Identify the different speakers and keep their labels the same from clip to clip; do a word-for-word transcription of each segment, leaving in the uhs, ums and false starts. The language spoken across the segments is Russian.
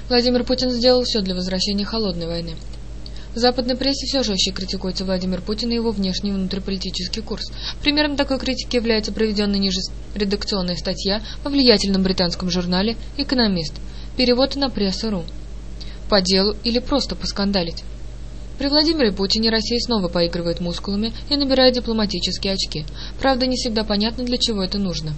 Speaker 1: Владимир Путин сделал все для возвращения холодной войны. В западной прессе все жестче критикуется Владимир Путин и его внешний и внутриполитический курс. Примером такой критики является приведенная ниже редакционная статья во влиятельном британском журнале «Экономист». Перевод на прессу точка ру. По делу или просто поскандалить. При Владимире Путине Россия снова поигрывает мускулами и набирает дипломатические очки. Правда, не всегда понятно, для чего это нужно.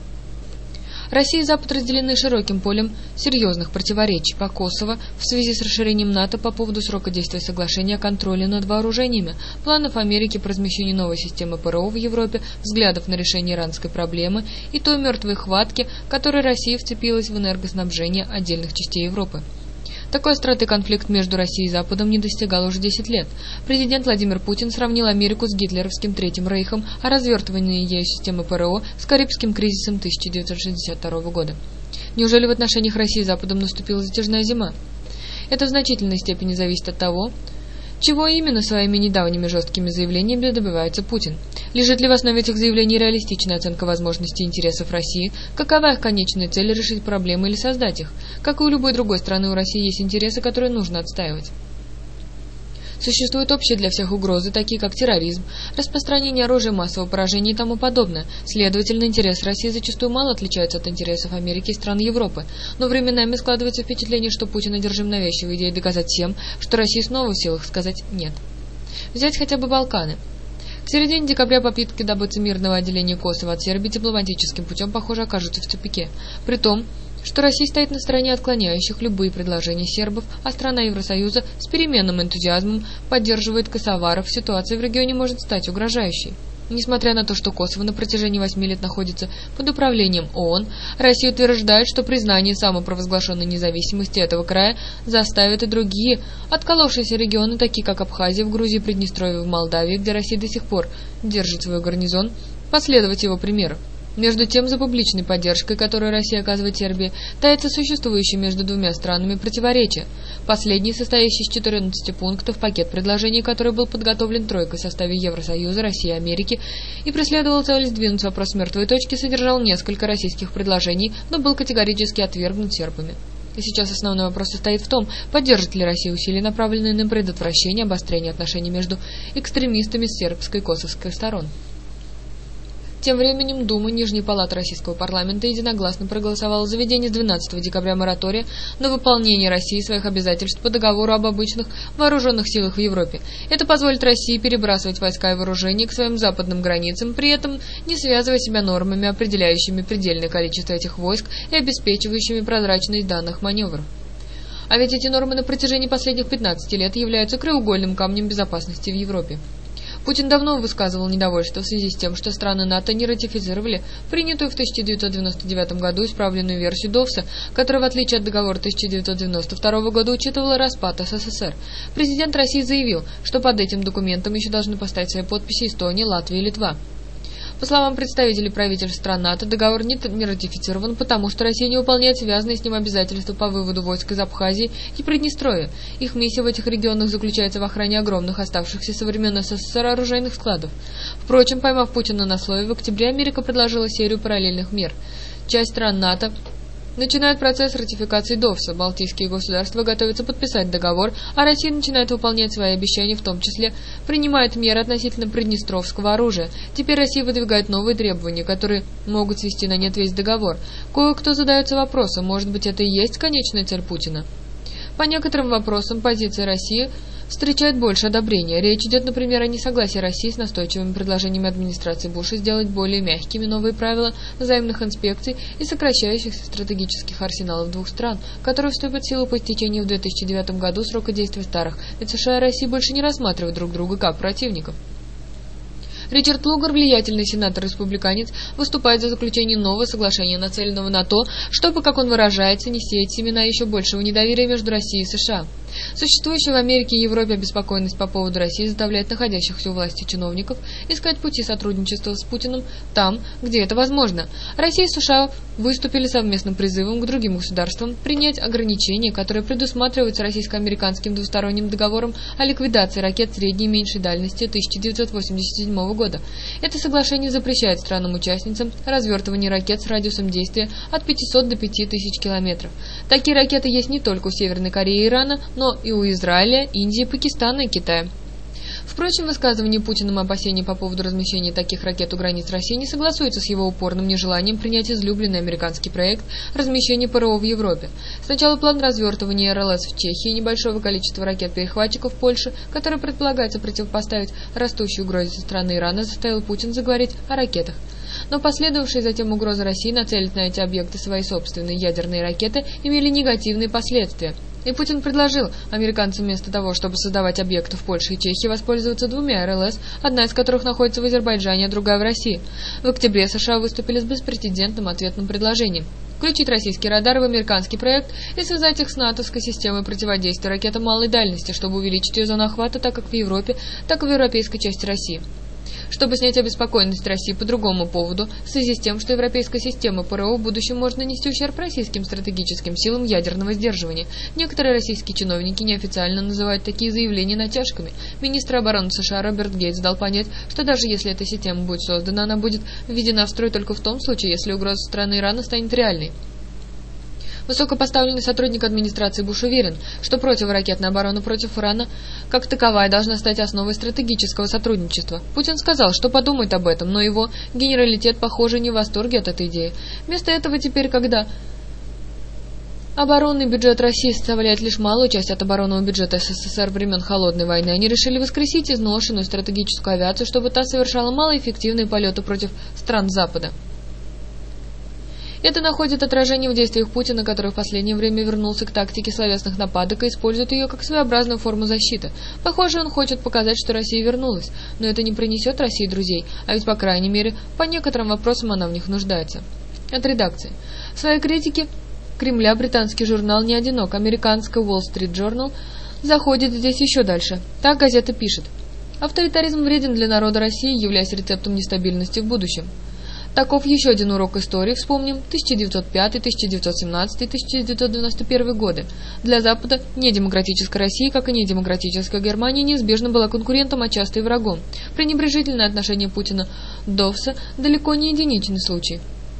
Speaker 1: Россия и Запад разделены широким полем серьезных противоречий по Косово в связи с расширением НАТО по поводу срока действия соглашения о контроле над вооружениями, планов Америки по размещению новой системы ПРО в Европе, взглядов на решение иранской проблемы и той мертвой хватки, которой Россия вцепилась в энергоснабжение отдельных частей Европы. Такой остроты конфликт между Россией и Западом не достигал уже десять лет. Президент Владимир Путин сравнил Америку с гитлеровским Третьим Рейхом, а развертывание ею системы ПРО с Карибским кризисом тысяча девятьсот шестьдесят второго года. Неужели в отношениях России и Западом наступила затяжная зима? Это в значительной степени зависит от того, чего именно своими недавними жесткими заявлениями добивается Путин. Лежит ли в основе этих заявлений реалистичная оценка возможностей и интересов России? Какова их конечная цель — решить проблемы или создать их? Как и у любой другой страны, у России есть интересы, которые нужно отстаивать. Существуют общие для всех угрозы, такие как терроризм, распространение оружия массового поражения и тому подобное. Следовательно, интересы России зачастую мало отличаются от интересов Америки и стран Европы. Но временами складывается впечатление, что Путин одержим навязчивой идеей доказать всем, что Россия снова в силах сказать «нет». Взять хотя бы Балканы. К середине декабря попытки добыться мирного отделения Косово от Сербии дипломатическим путем, похоже, окажутся в тупике. При том, что Россия стоит на стороне отклоняющих любые предложения сербов, а страна Евросоюза с переменным энтузиазмом поддерживает косоваров, ситуация в регионе может стать угрожающей. Несмотря на то, что Косово на протяжении восьми лет находится под управлением ООН, Россия утверждает, что признание самопровозглашенной независимости этого края заставит и другие отколовшиеся регионы, такие как Абхазия в Грузии, Приднестровье в Молдавии, где Россия до сих пор держит свой гарнизон, последовать его примеру. Между тем, за публичной поддержкой, которую Россия оказывает Сербии, таится существующее между двумя странами противоречие. Последний, состоящий из четырнадцати пунктов, пакет предложений, который был подготовлен тройкой в составе Евросоюза, России и Америки, и преследовал цель сдвинуть вопрос с мертвой точки, содержал несколько российских предложений, но был категорически отвергнут сербами. И сейчас основной вопрос состоит в том, поддержит ли Россия усилия, направленные на предотвращение обострения отношений между экстремистами с сербской и косовской сторон. Тем временем Дума Нижней палаты Российского парламента единогласно проголосовала за введение с двенадцатого декабря моратория на выполнение России своих обязательств по договору об обычных вооруженных силах в Европе. Это позволит России перебрасывать войска и вооружение к своим западным границам, при этом не связывая себя нормами, определяющими предельное количество этих войск и обеспечивающими прозрачность данных маневров. А ведь эти нормы на протяжении последних пятнадцати лет являются краеугольным камнем безопасности в Европе. Путин давно высказывал недовольство в связи с тем, что страны НАТО не ратифицировали принятую в тысяча девятьсот девяносто девятом году исправленную версию ДОВСа, которая, в отличие от договора тысяча девятьсот девяносто второго года, учитывала распад СССР. Президент России заявил, что под этим документом еще должны поставить свои подписи Эстония, Латвия и Литва. По словам представителей правительств стран НАТО, договор не, не ратифицирован, потому что Россия не выполняет связанные с ним обязательства по выводу войск из Абхазии и Приднестровья. Их миссия в этих регионах заключается в охране огромных оставшихся со времен СССР оружейных складов. Впрочем, поймав Путина на слове, в октябре Америка предложила серию параллельных мер. Часть стран НАТО начинает процесс ратификации ДОВСа, балтийские государства готовятся подписать договор, а Россия начинает выполнять свои обещания, в том числе принимает меры относительно приднестровского оружия. Теперь Россия выдвигает новые требования, которые могут свести на нет весь договор. Кое-кто задается вопросом, может быть, это и есть конечная цель Путина? По некоторым вопросам позиция России встречает больше одобрения. Речь идет, например, о несогласии России с настойчивыми предложениями администрации Буша сделать более мягкими новые правила взаимных инспекций и сокращающихся стратегических арсеналов двух стран, которые вступят в силу по истечении в две тысячи девятом году срока действия старых, ведь США и Россия больше не рассматривают друг друга как противников. Ричард Лугар, влиятельный сенатор-республиканец, выступает за заключение нового соглашения, нацеленного на то, чтобы, как он выражается, не сеять семена еще большего недоверия между Россией и США. Существующая в Америке и Европе обеспокоенность по поводу России заставляет находящихся у власти чиновников искать пути сотрудничества с Путиным там, где это возможно. Россия и США выступили совместным призывом к другим государствам принять ограничения, которые предусматриваются российско-американским двусторонним договором о ликвидации ракет средней и меньшей дальности тысяча девятьсот восемьдесят седьмого года. Это соглашение запрещает странам-участницам развертывание ракет с радиусом действия от пятисот до пяти тысяч километров. Такие ракеты есть не только у Северной Кореи и Ирана, но и у Израиля, Индии, Пакистана и Китая. Впрочем, высказывание Путиным опасений по поводу размещения таких ракет у границ России не согласуется с его упорным нежеланием принять излюбленный американский проект размещения ПРО в Европе. Сначала план развертывания эр эл эс в Чехии и небольшого количества ракет-перехватчиков в Польше, который предполагается противопоставить растущей угрозе со стороны Ирана, заставил Путин заговорить о ракетах. Но последовавшие затем угрозы России нацелить на эти объекты свои собственные ядерные ракеты имели негативные последствия. И Путин предложил американцам вместо того, чтобы создавать объекты в Польше и Чехии, воспользоваться двумя эр эл эс, одна из которых находится в Азербайджане, а другая в России. В октябре США выступили с беспрецедентным ответным предложением включить российские радары в американский проект и связать их с натовской системой противодействия ракетам малой дальности, чтобы увеличить ее зону охвата так как в Европе, так и в европейской части России. Чтобы снять обеспокоенность России по другому поводу, в связи с тем, что европейская система ПРО в будущем может нанести ущерб российским стратегическим силам ядерного сдерживания. Некоторые российские чиновники неофициально называют такие заявления натяжками. Министр обороны США Роберт Гейтс дал понять, что даже если эта система будет создана, она будет введена в строй только в том случае, если угроза со стороны Ирана станет реальной. Высокопоставленный сотрудник администрации Буш уверен, что противоракетная оборона против Ирана как таковая должна стать основой стратегического сотрудничества. Путин сказал, что подумает об этом, но его генералитет, похоже, не в восторге от этой идеи. Вместо этого теперь, когда оборонный бюджет России составляет лишь малую часть от оборонного бюджета эс эс эс эр времен Холодной войны, они решили воскресить изношенную стратегическую авиацию, чтобы та совершала малоэффективные полеты против стран Запада. Это находит отражение в действиях Путина, который в последнее время вернулся к тактике словесных нападок и использует ее как своеобразную форму защиты. Похоже, он хочет показать, что Россия вернулась, но это не принесет России друзей, а ведь, по крайней мере, по некоторым вопросам она в них нуждается. От редакции. В своей критике Кремля британский журнал не одинок. Американская Wall Street Journal заходит здесь еще дальше. Так газета пишет. Авторитаризм вреден для народа России, являясь рецептом нестабильности в будущем. Таков еще один урок истории, вспомним тысяча девятьсот пятый, тысяча девятьсот семнадцатый, тысяча девятьсот девяносто первый годы. Для Запада недемократическая Россия, как и недемократическая Германия, неизбежно была конкурентом, а часто и врагом. Пренебрежительное отношение Путина до ВС далеко не единичный случай.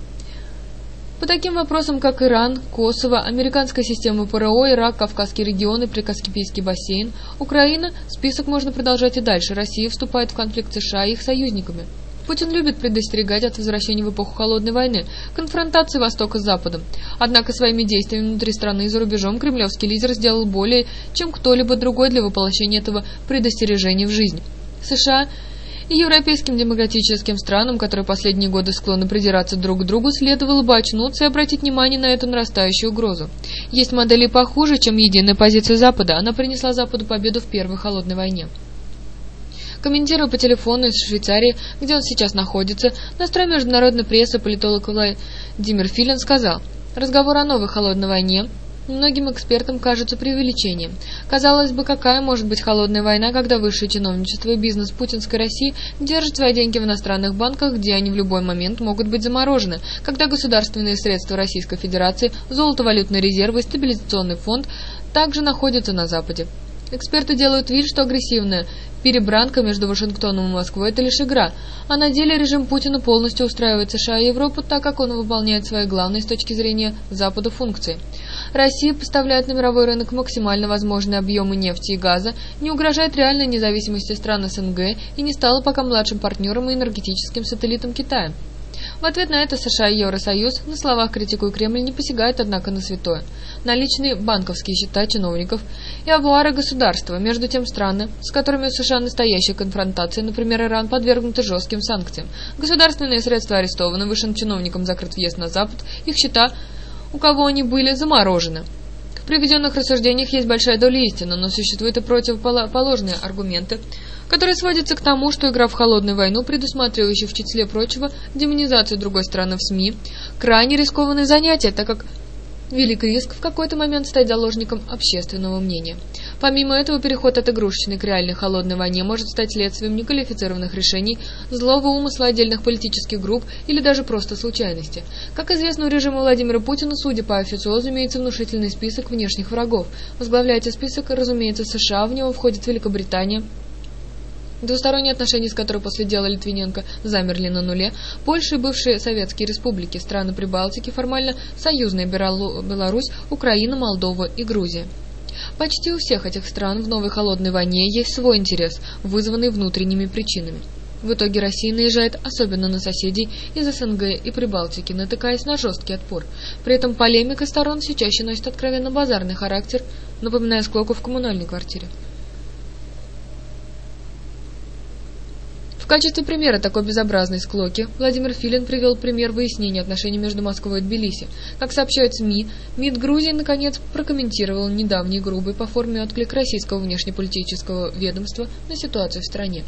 Speaker 1: По таким вопросам, как Иран, Косово, американская система ПРО, Ирак, Кавказский регион и Прикаспийский бассейн, Украина, список можно продолжать и дальше. Россия вступает в конфликт с США и их союзниками. Путин любит предостерегать от возвращения в эпоху Холодной войны, конфронтации Востока с Западом. Однако своими действиями внутри страны и за рубежом кремлевский лидер сделал более, чем кто-либо другой для воплощения этого предостережения в жизнь. США и европейским демократическим странам, которые последние годы склонны придираться друг к другу, следовало бы очнуться и обратить внимание на эту нарастающую угрозу. Есть модели похуже, чем единая позиция Запада. Она принесла Западу победу в Первой Холодной войне. Комментируя по телефону из Швейцарии, где он сейчас находится, настрой международной прессы политолог Владимир Филин сказал: «Разговор о новой холодной войне многим экспертам кажется преувеличением. Казалось бы, какая может быть холодная война, когда высшее чиновничество и бизнес путинской России держат свои деньги в иностранных банках, где они в любой момент могут быть заморожены, когда государственные средства Российской Федерации, золотовалютные резервы и стабилизационный фонд также находятся на Западе. Эксперты делают вид, что агрессивная перебранка между Вашингтоном и Москвой – это лишь игра, а на деле режим Путина полностью устраивает США и Европу, так как он выполняет свои главные с точки зрения Запада функции. Россия поставляет на мировой рынок максимально возможные объемы нефти и газа, не угрожает реальной независимости стран эс эн гэ и не стала пока младшим партнером и энергетическим сателлитом Китая. В ответ на это США и Евросоюз, на словах критикуя Кремль, не посягают, однако, на святое. Наличные банковские счета чиновников и авуары государства. Между тем, страны, с которыми у США настоящая конфронтация, например, Иран, подвергнуты жестким санкциям. Государственные средства арестованы, высшим чиновникам закрыт въезд на Запад, их счета, у кого они были, заморожены. В приведенных рассуждениях есть большая доля истины, но существуют и противоположные аргументы, которые сводятся к тому, что игра в холодную войну, предусматривающая в числе прочего демонизацию другой страны в СМИ, крайне рискованное занятие, так как велик риск в какой-то момент стать заложником общественного мнения. Помимо этого, переход от игрушечной к реальной холодной войне может стать следствием неквалифицированных решений, злого умысла отдельных политических групп или даже просто случайности. Как известно, у режима Владимира Путина, судя по официозу, имеется внушительный список внешних врагов. Возглавляет этот список, разумеется, США, в него входит Великобритания, Двусторонние отношения, с которой после дела Литвиненко замерли на нуле, Польша и бывшие советские республики, страны Прибалтики, формально союзная Беларусь, Украина, Молдова и Грузия. Почти у всех этих стран в новой холодной войне есть свой интерес, вызванный внутренними причинами. В итоге Россия наезжает особенно на соседей из СНГ и Прибалтики, натыкаясь на жесткий отпор. При этом полемика сторон все чаще носит откровенно базарный характер, напоминая склоку в коммунальной квартире. В качестве примера такой безобразной склоки Владимир Филин привел пример выяснения отношений между Москвой и Тбилиси. Как сообщают СМИ, МИД Грузии наконец прокомментировал недавний грубый по форме отклик российского внешнеполитического ведомства на ситуацию в стране.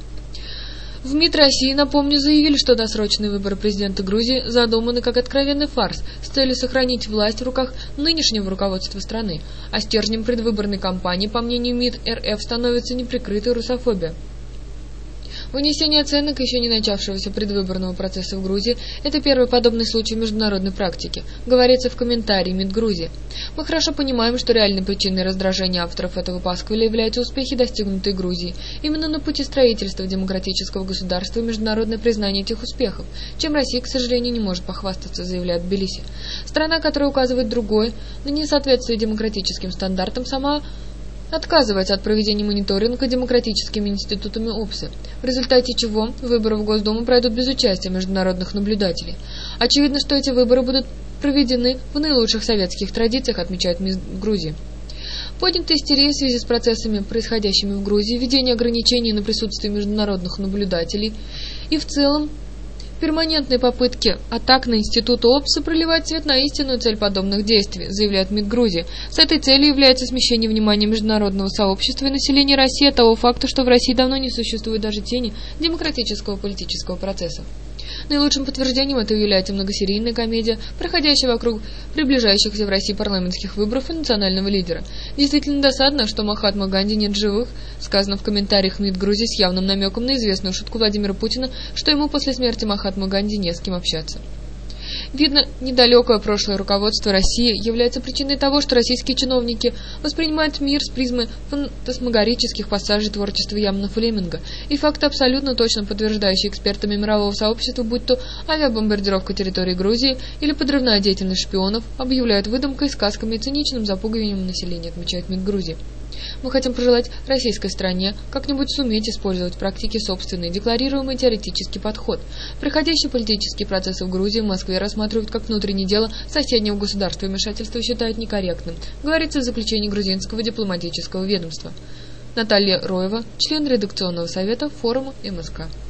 Speaker 1: В МИД России, напомню, заявили, что досрочные выборы президента Грузии задуманы как откровенный фарс с целью сохранить власть в руках нынешнего руководства страны, а стержнем предвыборной кампании, по мнению МИД РФ, становится неприкрытая русофобия. Вынесение оценок еще не начавшегося предвыборного процесса в Грузии – это первый подобный случай в международной практике, говорится в комментарии МИД Грузии. Мы хорошо понимаем, что реальной причиной раздражения авторов этого пасквиля являются успехи, достигнутые Грузией. Именно на пути строительства демократического государства и международное признание этих успехов, чем Россия, к сожалению, не может похвастаться, заявляет Тбилиси. Страна, которая указывает другое, на несоответствие демократическим стандартам, сама отказывается от проведения мониторинга демократическими институтами ОПСы, в результате чего выборы в Госдуму пройдут без участия международных наблюдателей. Очевидно, что эти выборы будут проведены в наилучших советских традициях, отмечает МИД Грузии. Поднятая истерия в связи с процессами, происходящими в Грузии, введение ограничений на присутствие международных наблюдателей и в целом перманентные попытки атак на институт ОПСы проливают свет на истинную цель подобных действий, заявляет МИД Грузии. С этой целью является смещение внимания международного сообщества и населения России от того факта, что в России давно не существует даже тени демократического политического процесса. Наилучшим подтверждением этого является многосерийная комедия, проходящая вокруг приближающихся в России парламентских выборов и национального лидера. Действительно досадно, что Махатма Ганди нет живых, сказано в комментариях МИД Грузии с явным намеком на известную шутку Владимира Путина, что ему после смерти Махатмы Ганди не с кем общаться. Видно, недалекое прошлое руководство России является причиной того, что российские чиновники воспринимают мир с призмы фантасмагорических пассажей творчества Ямана Флеминга, и факты, абсолютно точно подтверждающие экспертами мирового сообщества, будь то авиабомбардировка территории Грузии или подрывная деятельность шпионов, объявляют выдумкой, сказками и циничным запугиванием населения, отмечает МИД Грузии. Мы хотим пожелать российской стране как-нибудь суметь использовать в практике собственный, декларируемый теоретический подход. Проходящие политические процессы в Грузии в Москве рассматривают как внутреннее дело соседнего государства и вмешательство считают некорректным, говорится в заключении грузинского дипломатического ведомства. Наталья Роева, член редакционного совета форума МСК.